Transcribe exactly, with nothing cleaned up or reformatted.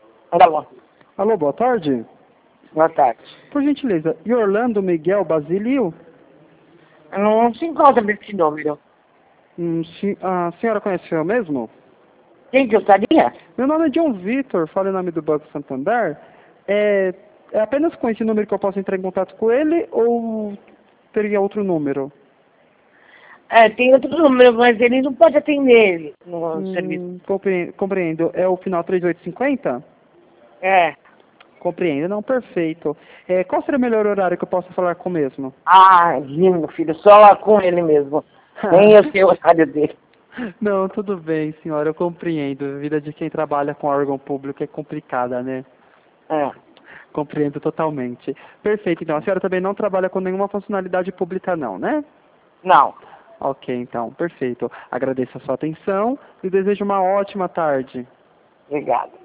Alô. Alô, boa tarde. Boa tarde. Por gentileza, Orlando Miguel Basilio? Não se encontra nesse número. Hum, se, a senhora conheceu mesmo? Quem gostaria? Meu nome é John Vitor, falo em nome do Banco Santander. É, é apenas com esse número que eu posso entrar em contato com ele ou teria outro número? É, tem outro número, mas ele não pode atender no Hum, serviço. compre- compreendo. É o final três oito cinco zero? É. Compreendo, não, perfeito. É, qual seria o melhor horário que eu possa falar com o mesmo? Ah, lindo, filho, só lá com ele mesmo. Nem eu sei o horário dele. Não, tudo bem, senhora, eu compreendo. A vida de quem trabalha com órgão público é complicada, né? É. Compreendo totalmente. Perfeito, então. A senhora também não trabalha com nenhuma funcionalidade pública, não, né? Não. Ok, então, perfeito. Agradeço a sua atenção e desejo uma ótima tarde. Obrigado.